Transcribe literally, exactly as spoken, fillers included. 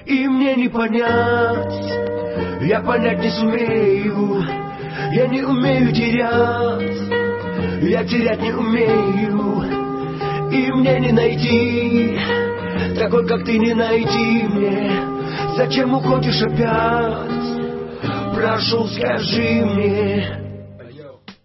И мне не понять, я понять не сумею. Я не умею терять, я терять не умею. И мне не найти такой, как ты, не найти мне. Зачем уходишь опять? Прошу, скажи мне.